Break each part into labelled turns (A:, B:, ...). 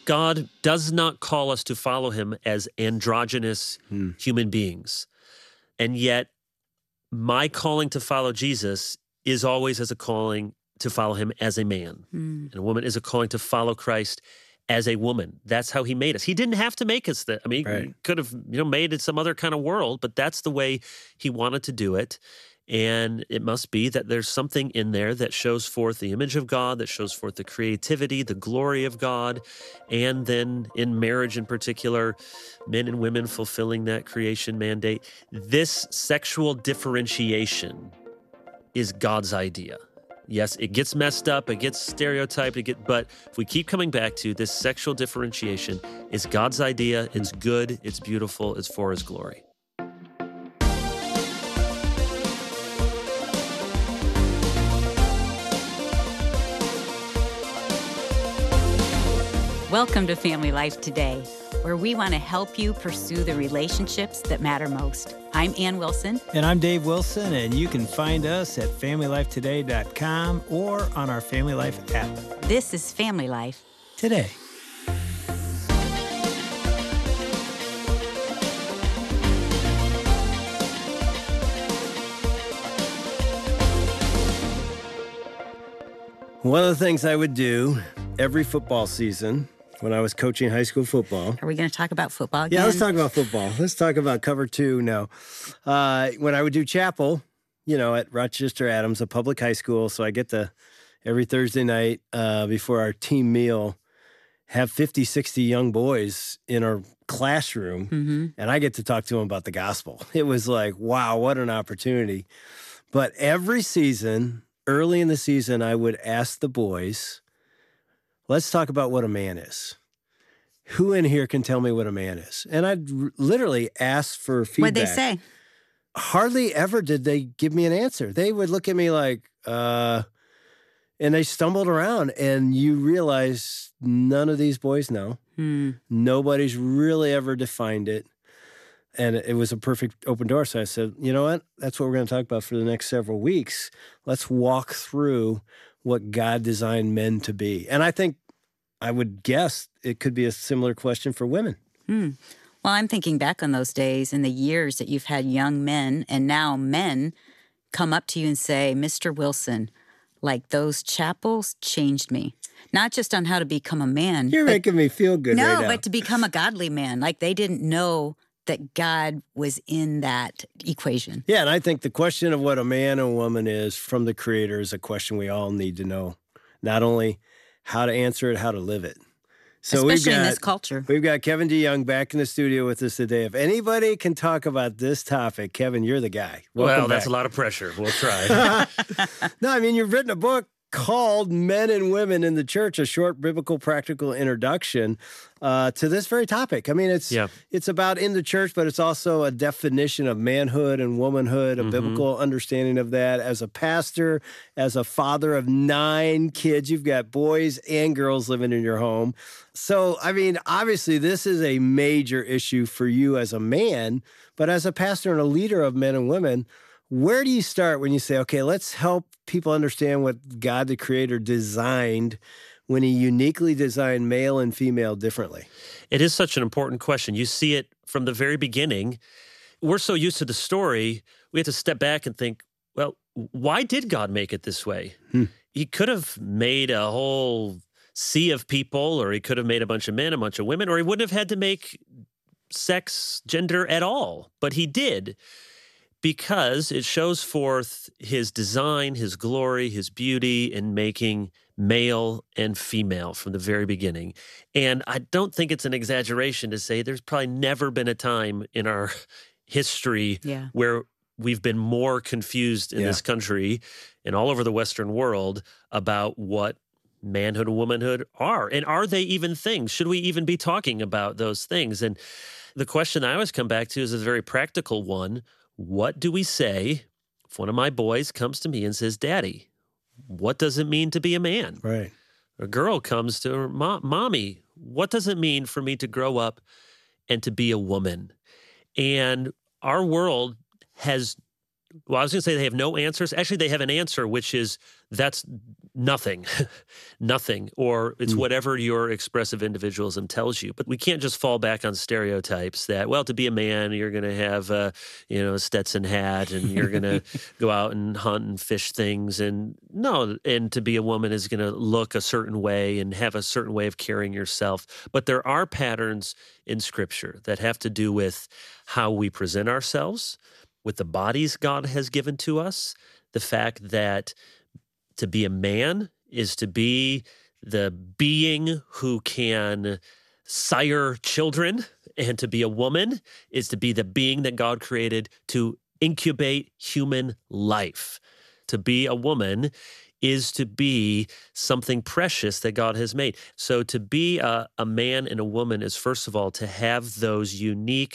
A: God does not call us to follow him as androgynous human beings. And yet, my calling to follow Jesus is always as a calling to follow him as a man. And a woman is a calling to follow Christ as a woman. That's how he made us. He didn't have to make us that. I mean, he could have, made it some other kind of world, but that's the way he wanted to do it. And it must be that there's something in there that shows forth the image of God, that shows forth the creativity, the glory of God, and then in marriage in particular, men and women fulfilling that creation mandate. This sexual differentiation is God's idea. Yes, it gets messed up, it gets stereotyped, but if we keep coming back to this sexual differentiation, is God's idea, it's good, it's beautiful, it's for his glory.
B: Welcome to Family Life Today, where we want to help you pursue the relationships that matter most. I'm Ann Wilson.
C: And I'm Dave Wilson, and you can find us at FamilyLifeToday.com or on our Family Life app.
B: This is Family Life
C: Today. One of the things I would do every football season when I was coaching high school football.
B: Are we going to talk about football again?
C: Yeah, let's talk about football. Let's talk about cover two now. When I would do chapel, at Rochester Adams, a public high school, so I get to every Thursday night before our team meal have 50, 60 young boys in our classroom, and I get to talk to them about the gospel. It was like, wow, what an opportunity. But every season, early in the season, I would ask the boys, let's talk about what a man is. Who in here can tell me what a man is? And I'd literally ask for feedback.
B: What'd they say?
C: Hardly ever did they give me an answer. They would look at me like, and they stumbled around, and you realize none of these boys know. Nobody's really ever defined it. And it was a perfect open door. So I said, you know what? That's what we're going to talk about for the next several weeks. Let's walk through what God designed men to be. And I think, I would guess it could be a similar question for women.
B: Well, I'm thinking back on those days and the years that you've had young men and now men come up to you and say, Mr. Wilson, like those chapels changed me. Not just on how to become a man.
C: You're making me feel good right now.
B: No, but to become a godly man. Like they didn't know that God was in that equation.
C: Yeah, and I think the question of what a man and a woman is from the Creator is a question we all need to know. Not only how to answer it, how to live it. So
B: especially in this culture.
C: We've got Kevin DeYoung back in the studio with us today. If anybody can talk about this topic, Kevin, you're the guy. Welcome
A: That's
C: back.
A: a lot of pressure. We'll try.
C: No, I mean, you've written a book called Men and Women in the Church, a short biblical practical introduction to this very topic. I mean, it's about in the church, but it's also a definition of manhood and womanhood, a biblical understanding of that. As a pastor, as a father of 9 kids, you've got boys and girls living in your home. So, I mean, obviously, this is a major issue for you as a man, but as a pastor and a leader of men and women, where do you start when you say, okay, let's help people understand what God the Creator designed when he uniquely designed male and female differently?
A: It is such an important question. You see it from the very beginning. We're so used to the story, we have to step back and think, well, why did God make it this way? He could have made a whole sea of people, or he could have made a bunch of men, a bunch of women, or he wouldn't have had to make sex, gender at all. But he did, because it shows forth his design, his glory, his beauty in making male and female from the very beginning. And I don't think it's an exaggeration to say there's probably never been a time in our history where we've been more confused in this country and all over the Western world about what manhood and womanhood are. And are they even things? Should we even be talking about those things? And the question I always come back to is a very practical one. What do we say if one of my boys comes to me and says, Daddy, what does it mean to be a man?
C: Right.
A: A girl comes to her, Mommy, what does it mean for me to grow up and to be a woman? And our world has Well, I was going to say they have no answers. Actually, they have an answer, which is that's nothing, nothing, or it's whatever your expressive individualism tells you. But we can't just fall back on stereotypes that, well, to be a man, you're going to have a Stetson hat and you're going to go out and hunt and fish things. And no, and to be a woman is going to look a certain way and have a certain way of carrying yourself. But there are patterns in Scripture that have to do with how we present ourselves, with the bodies God has given to us, the fact that to be a man is to be the being who can sire children, and to be a woman is to be the being that God created to incubate human life. To be a woman is to be something precious that God has made. So to be a man and a woman is, first of all, to have those unique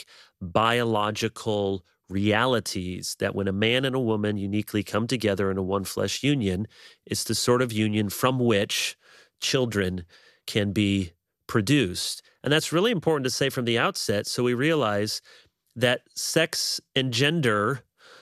A: biological realities that when a man and a woman uniquely come together in a one flesh union, it's the sort of union from which children can be produced. And that's really important to say from the outset, so we realize that sex and gender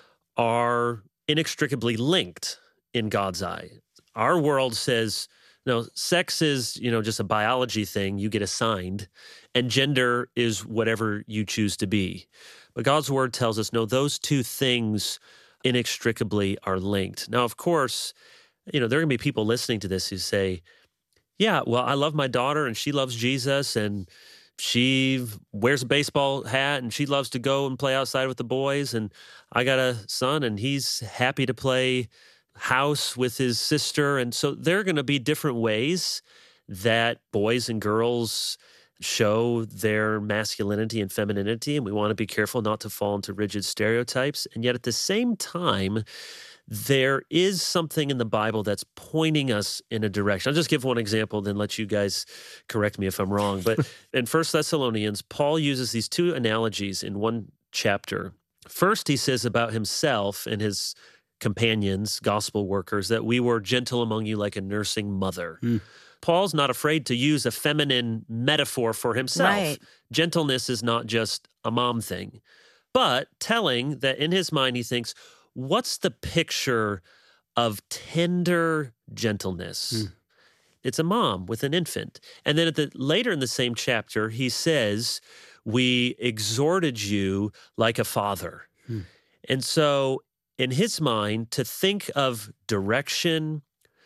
A: are inextricably linked in God's eye. Our world says, no, sex is, just a biology thing you get assigned, and gender is whatever you choose to be. But God's word tells us, no, those two things inextricably are linked. Now, of course, there are going to be people listening to this who say, yeah, well, I love my daughter and she loves Jesus and she wears a baseball hat and she loves to go and play outside with the boys. And I got a son and he's happy to play house with his sister. And so there are going to be different ways that boys and girls show their masculinity and femininity, and we want to be careful not to fall into rigid stereotypes. And yet at the same time, there is something in the Bible that's pointing us in a direction. I'll just give one example, then let you guys correct me if I'm wrong. But in 1 Thessalonians, Paul uses these two analogies in one chapter. First, he says about himself and his companions, gospel workers, that we were gentle among you like a nursing mother. Paul's not afraid to use a feminine metaphor for himself.
B: Right.
A: Gentleness is not just a mom thing, but telling that in his mind he thinks, what's the picture of tender gentleness? It's a mom with an infant. And then later in the same chapter, he says, we exhorted you like a father. And so in his mind, to think of direction,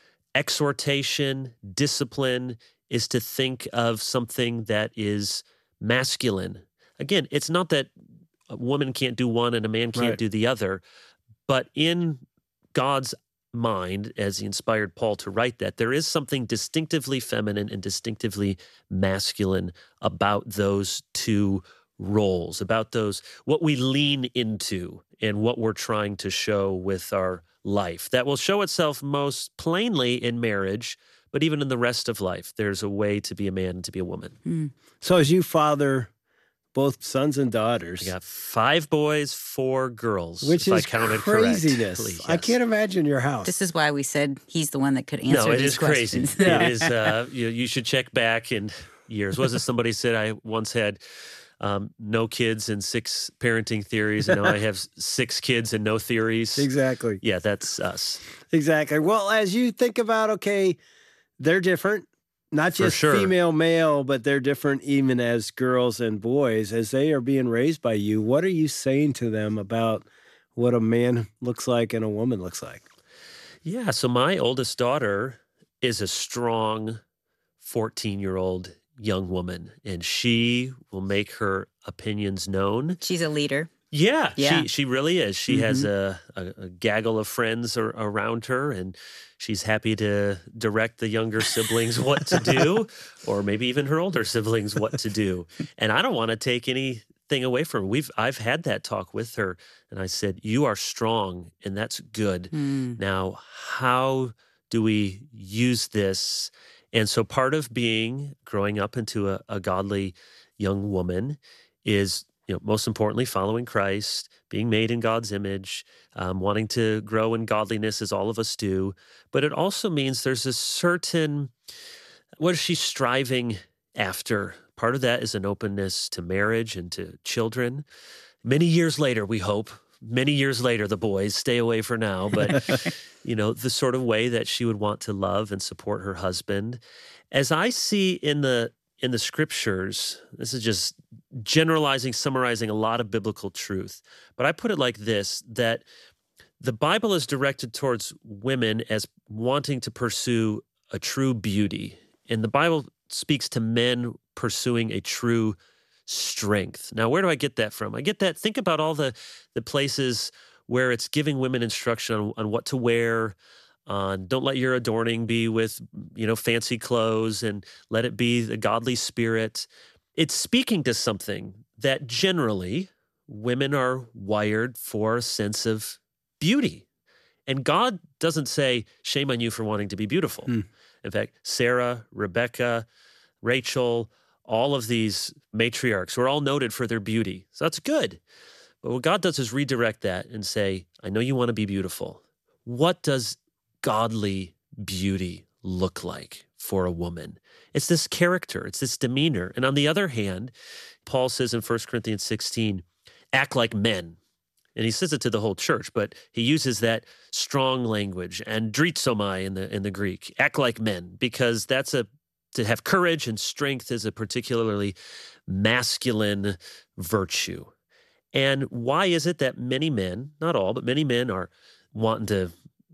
A: exhortation, discipline is to think of something that is masculine. Again, it's not that a woman can't do one and a man can't do the other, but in God's mind, as he inspired Paul to write that, there is something distinctively feminine and distinctively masculine about those two roles, about what we lean into and what we're trying to show with our life. That will show itself most plainly in marriage, but even in the rest of life, there's a way to be a man and to be a woman.
C: So as you father both sons and daughters.
A: I got 5 boys, 4 girls,
C: which
A: if
C: is
A: I counted
C: craziness.
A: correctly. Yes.
C: I can't imagine your house.
B: This is why we said he's the one that could answer these questions.
A: Crazy. It is. You should check back in years. Was it somebody said I once had no kids and 6 parenting theories, and now I have 6 kids and no theories?
C: Exactly.
A: Yeah, that's us.
C: Exactly. Well, as you think about, okay, they're different. Not just female, male, but they're different even as girls and boys. As they are being raised by you, what are you saying to them about what a man looks like and a woman looks like?
A: Yeah, so my oldest daughter is a strong 14-year-old young woman, and she will make her opinions known.
B: She's a leader.
A: Yeah. She really is. She has a gaggle of friends around her, and she's happy to direct the younger siblings what to do, or maybe even her older siblings what to do. And I don't want to take anything away from her. I've had that talk with her, and I said, you are strong, and that's good. Now, how do we use this? And so part of growing up into a godly young woman is, most importantly, following Christ, being made in God's image, wanting to grow in godliness as all of us do. But it also means there's a certain, what is she striving after? Part of that is an openness to marriage and to children. Many years later, we hope, many years later, the boys, stay away for now, but, the sort of way that she would want to love and support her husband. As I see in the scriptures, this is just generalizing, summarizing a lot of biblical truth, but I put it like this, that the Bible is directed towards women as wanting to pursue a true beauty, and the Bible speaks to men pursuing a true strength. Now, where do I get that from? I get that, think about all the places where it's giving women instruction on what to wear, on don't let your adorning be with, fancy clothes, and let it be the godly spirit. It's speaking to something that generally women are wired for a sense of beauty. And God doesn't say, shame on you for wanting to be beautiful. In fact, Sarah, Rebecca, Rachel, all of these matriarchs were all noted for their beauty. So that's good. But what God does is redirect that and say, I know you want to be beautiful. What does godly beauty look like for a woman? It's this character, it's this demeanor. And on the other hand, Paul says in 1 Corinthians 16, act like men. And he says it to the whole church, but he uses that strong language, andrizomai in the Greek, act like men, because to have courage and strength is a particularly masculine virtue. And why is it that many men, not all, but many men are wanting to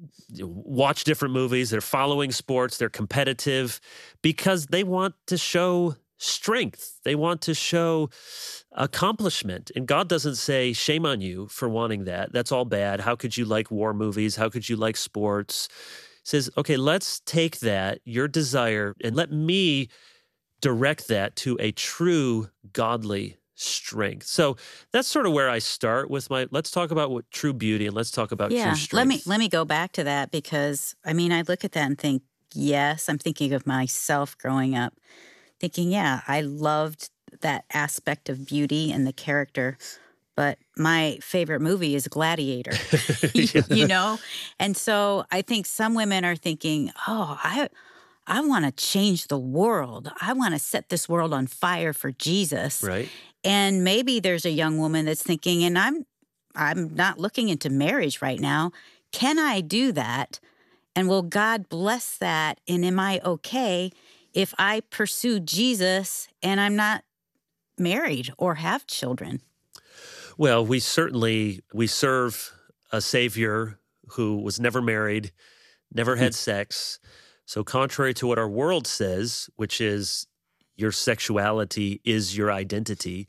A: watch different movies, they're following sports, they're competitive, because they want to show strength. They want to show accomplishment. And God doesn't say, shame on you for wanting that. That's all bad. How could you like war movies? How could you like sports? Says, okay, let's take that, your desire, and let me direct that to a true godly strength. So that's sort of where I start with let's talk about what true beauty, and let's talk about true strength.
B: Let me go back to that, because, I look at that and think, yes, I'm thinking of myself growing up, thinking, yeah, I loved that aspect of beauty and the character. But my favorite movie is Gladiator, And so I think some women are thinking, oh, I want to change the world. I want to set this world on fire for Jesus.
A: Right.
B: And maybe there's a young woman that's thinking, and I'm not looking into marriage right now. Can I do that? And will God bless that? And am I okay if I pursue Jesus and I'm not married or have children?
A: Well, we serve a Savior who was never married, never had sex. So contrary to what our world says, which is your sexuality is your identity,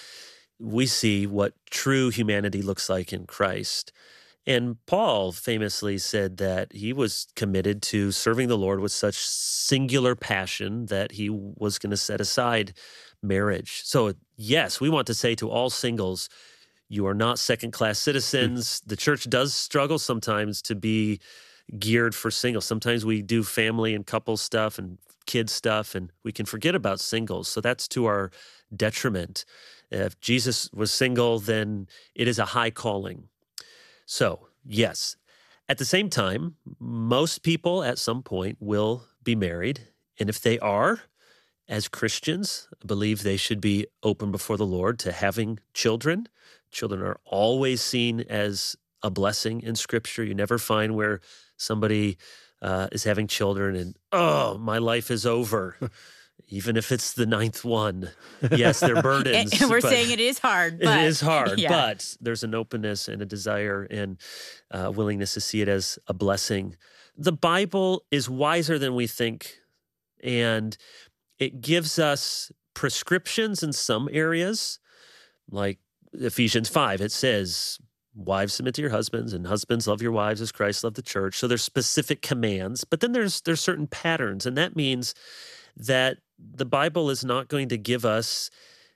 A: we see what true humanity looks like in Christ. And Paul famously said that he was committed to serving the Lord with such singular passion that he was going to set aside marriage. So yes, we want to say to all singles, you are not second-class citizens. The church does struggle sometimes to be geared for singles. Sometimes we do family and couple stuff and kid stuff, and we can forget about singles. So that's to our detriment. If Jesus was single, then it is a high calling. So, yes. At the same time, most people at some point will be married. And if they are, as Christians, I believe they should be open before the Lord to having children. Children are always seen as a blessing in Scripture. You never find where somebody is having children and, oh, my life is over. Even if it's the 9th one. Yes, they're burdens.
B: And we're saying it is hard.
A: It is hard, yeah. But there's an openness and a desire and willingness to see it as a blessing. The Bible is wiser than we think, and it gives us prescriptions in some areas, like Ephesians 5. It says, wives, submit to your husbands, and husbands, love your wives as Christ loved the church. So there's specific commands, but then there's certain patterns, and that means that the Bible is not going to give us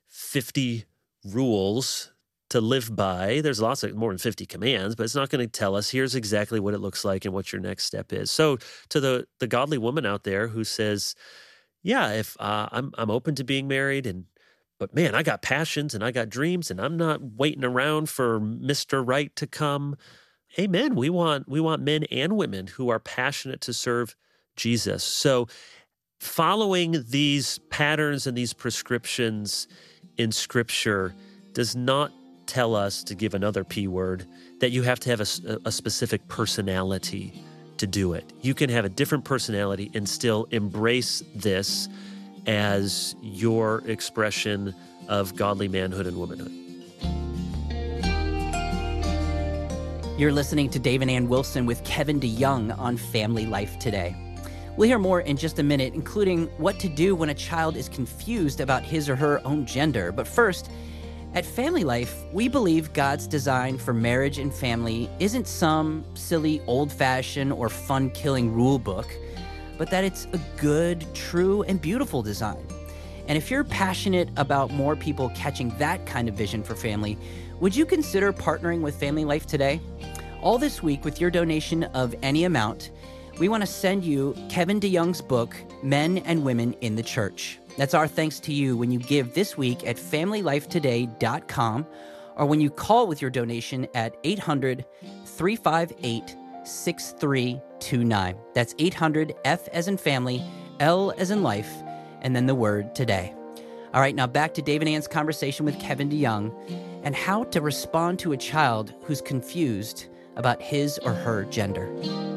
A: 50 rules to live by. There's more than 50 commands, but it's not going to tell us here's exactly what it looks like and what your next step is. So to the godly woman out there who says, yeah, if I'm open to being married, but man, I got passions and I got dreams and I'm not waiting around for Mr. Right to come. Amen. We want men and women who are passionate to serve Jesus. So following these patterns and these prescriptions in Scripture does not tell us, to give another P word, that you have to have a specific personality to do it. You can have a different personality and still embrace this as your expression of godly manhood and womanhood.
D: You're listening to Dave and Ann Wilson with Kevin DeYoung on Family Life Today. We'll hear more in just a minute, including what to do when a child is confused about his or her own gender. But first, at Family Life, we believe God's design for marriage and family isn't some silly, old-fashioned, or fun-killing rule book, but that it's a good, true, and beautiful design. And if you're passionate about more people catching that kind of vision for family, would you consider partnering with Family Life today? All this week, with your donation of any amount, we want to send you Kevin DeYoung's book, Men and Women in the Church. That's our thanks to you when you give this week at FamilyLifeToday.com or when you call with your donation at 800-358-6329. That's 800, F as in family, L as in life, and then the word today. All right, now back to Dave and Ann's conversation with Kevin DeYoung and how to respond to a child who's confused about his or her gender.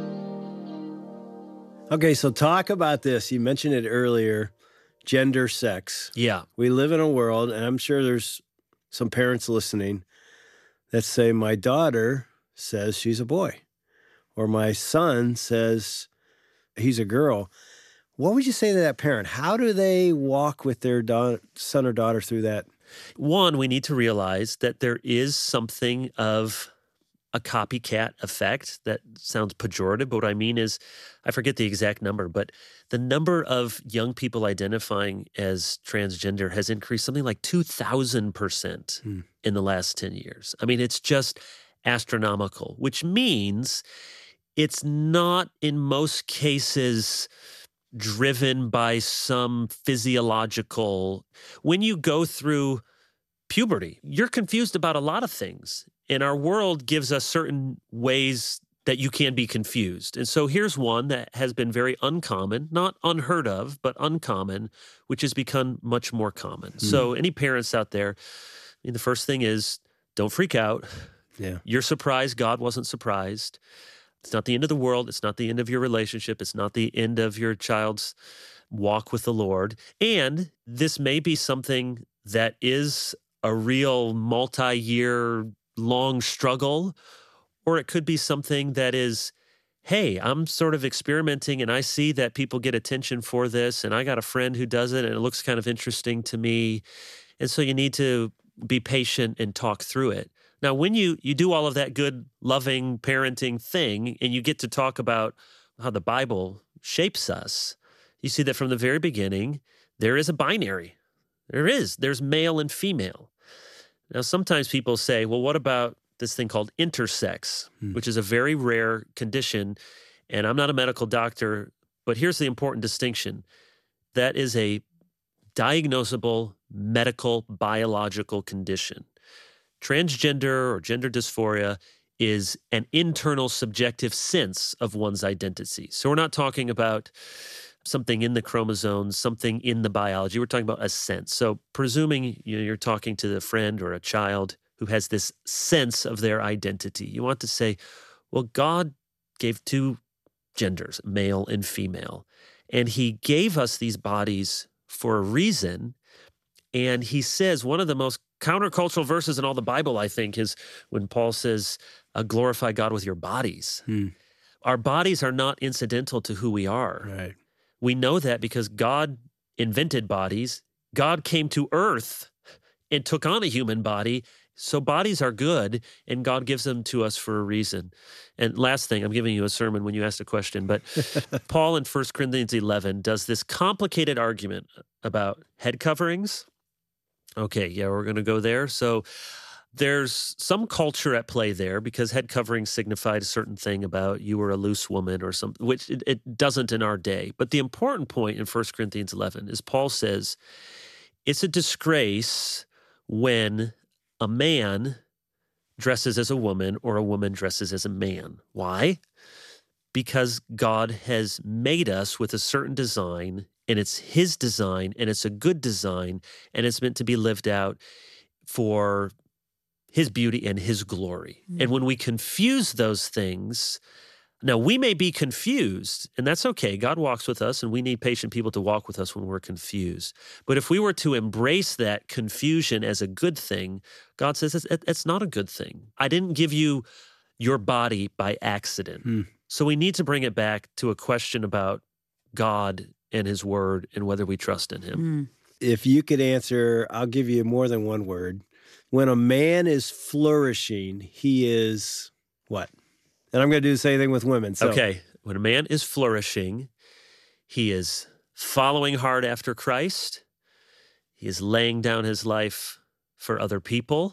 C: Okay, so talk about this. You mentioned it earlier. Gender, sex.
A: Yeah.
C: We live in a world, and I'm sure there's some parents listening that say, my daughter says she's a boy, or my son says he's a girl. What would you say to that parent? How do they walk with their son or daughter through that?
A: One, we need to realize that there is something of a copycat effect. That sounds pejorative, but what I mean is, I forget the exact number, but the number of young people identifying as transgender has increased something like 2,000% in the last 10 years. I mean, it's just astronomical, which means it's not in most cases driven by some physiological. When you go through puberty, you're confused about a lot of things. And our world gives us certain ways that you can be confused. And so here's one that has been very uncommon, not unheard of, but uncommon, which has become much more common. So any parents out there, I mean, the first thing is don't freak out.
C: Yeah.
A: You're surprised. God wasn't surprised. It's not the end of the world. It's not the end of your relationship. It's not the end of your child's walk with the Lord. And this may be something that is a real multi-year long struggle, or it could be something that is, hey, I'm sort of experimenting and I see that people get attention for this and I got a friend who does it and it looks kind of interesting to me. And so you need to be patient and talk through it. Now, when you do all of that good, loving parenting thing and you get to talk about how the Bible shapes us, you see that from the very beginning, there is a binary. There's male and female. Now, sometimes people say, well, what about this thing called intersex, which is a very rare condition. And I'm not a medical doctor, but here's the important distinction. That is a diagnosable medical biological condition. Transgender or gender dysphoria is an internal subjective sense of one's identity. So we're not talking about something in the chromosomes, something in the biology. We're talking about a sense. So presuming you're talking to a friend or a child who has this sense of their identity, you want to say, well, God gave two genders, male and female, and he gave us these bodies for a reason. And he says one of the most countercultural verses in all the Bible, I think, is when Paul says, glorify God with your bodies. Our bodies are not incidental to who we are.
C: Right.
A: We know that because God invented bodies. God came to earth and took on a human body. So bodies are good, and God gives them to us for a reason. And last thing, I'm giving you a sermon when you asked a question, but Paul in 1 Corinthians 11 does this complicated argument about head coverings. Okay, yeah, we're going to go there. So there's some culture at play there because head covering signified a certain thing about you were a loose woman or something, which it doesn't in our day. But the important point in 1 Corinthians 11 is Paul says it's a disgrace when a man dresses as a woman or a woman dresses as a man. Why? Because God has made us with a certain design, and it's his design, and it's a good design, and it's meant to be lived out for his beauty and his glory. And when we confuse those things, now we may be confused, and that's okay. God walks with us, and we need patient people to walk with us when we're confused. But if we were to embrace that confusion as a good thing, God says it's not a good thing. I didn't give you your body by accident. So we need to bring it back to a question about God and his word and whether we trust in him.
C: If you could answer, I'll give you more than one word. When a man is flourishing, he is what? And I'm going to do the same thing with women. So.
A: Okay. When a man is flourishing, he is following hard after Christ. He is laying down his life for other people.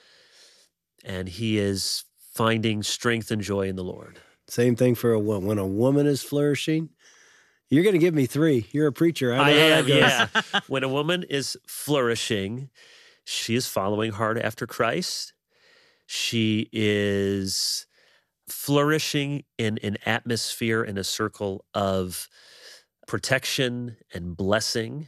A: And he is finding strength and joy in the Lord.
C: Same thing for a woman. When a woman is flourishing, you're going to give me three. You're a preacher. I know how that goes.
A: Yeah. When a woman is flourishing, she is following hard after Christ. She is flourishing in an atmosphere and a circle of protection and blessing.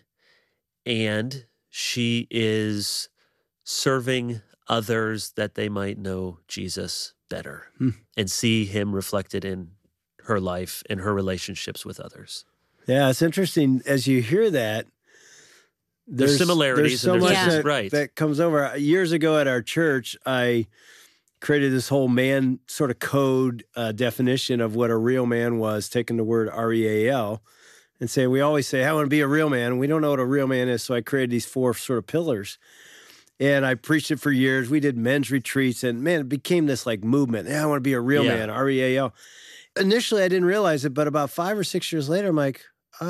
A: And she is serving others that they might know Jesus better and see him reflected in her life and her relationships with others.
C: Yeah, it's interesting. As you hear that,
A: there's similarities.
C: There's so much
A: that
C: comes over. Years ago at our church, I created this whole man sort of code definition of what a real man was, taking the word R-E-A-L, and saying, we always say, I want to be a real man. We don't know what a real man is, so I created these 4 sort of pillars. And I preached it for years. We did men's retreats, and man, it became this like movement. I want to be a real man, R-E-A-L. Initially, I didn't realize it, but about 5 or 6 years later, I'm like,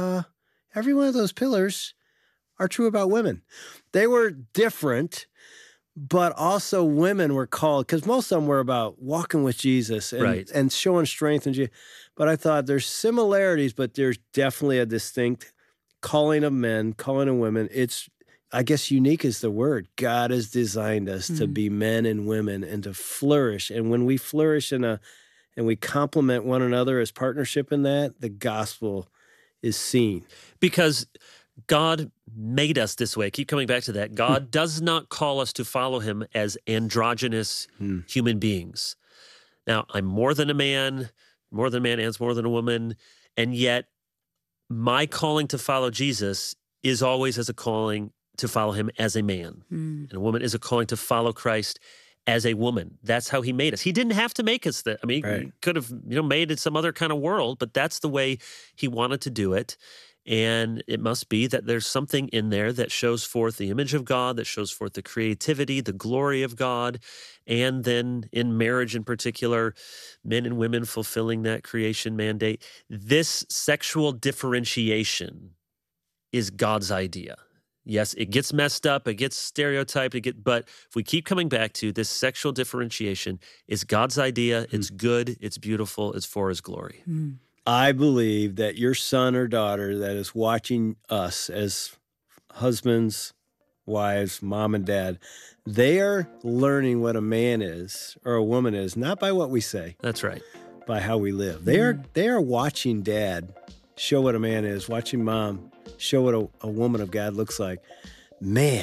C: every one of those pillars are true about women. They were different, but also women were called, because most of them were about walking with Jesus and showing strength in Jesus. But I thought there's similarities, but there's definitely a distinct calling of men, calling of women. It's, I guess unique is the word. God has designed us to be men and women and to flourish. And when we flourish and we complement one another as partnership in that, the gospel is seen.
A: Because God made us this way. Keep coming back to that. God does not call us to follow him as androgynous human beings. Now, I'm more than a man and more than a woman, and yet my calling to follow Jesus is always as a calling to follow him as a man. And a woman is a calling to follow Christ as a woman. That's how he made us. He didn't have to make us that. I mean, he could have made it some other kind of world, but that's the way he wanted to do it. And it must be that there's something in there that shows forth the image of God, that shows forth the creativity, the glory of God, and then in marriage in particular, men and women fulfilling that creation mandate. This sexual differentiation is God's idea. Yes, it gets messed up, it gets stereotyped, but if we keep coming back to this sexual differentiation is God's idea, it's good, it's beautiful, it's for his glory.
C: I believe that your son or daughter that is watching us as husbands, wives, mom and dad, they are learning what a man is or a woman is, not by what we say.
A: That's right.
C: By how we live. They are watching dad show what a man is, watching mom show what a woman of God looks like. Man,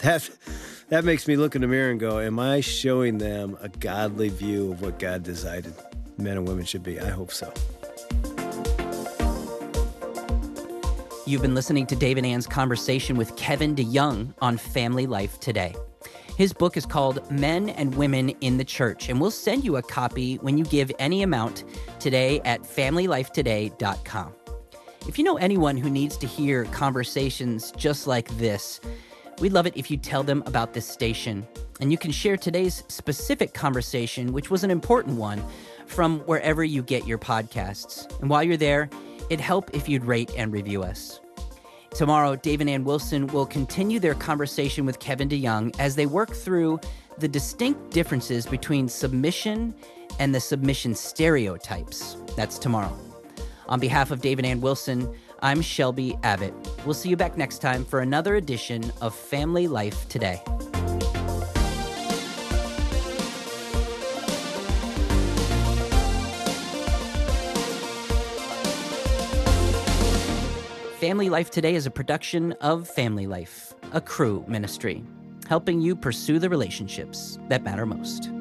C: that makes me look in the mirror and go, am I showing them a godly view of what God decided men and women should be? I hope so.
D: You've been listening to Dave and Ann's conversation with Kevin DeYoung on Family Life Today. His book is called Men and Women in the Church, and we'll send you a copy when you give any amount today at FamilyLifeToday.com. If you know anyone who needs to hear conversations just like this, we'd love it if you tell them about this station. And you can share today's specific conversation, which was an important one, from wherever you get your podcasts. And while you're there, it'd help if you'd rate and review us. Tomorrow, Dave and Ann Wilson will continue their conversation with Kevin DeYoung as they work through the distinct differences between submission and the submission stereotypes. That's tomorrow. On behalf of Dave and Ann Wilson, I'm Shelby Abbott. We'll see you back next time for another edition of Family Life Today. Family Life Today is a production of Family Life, a Cru ministry. helping you pursue the relationships that matter most.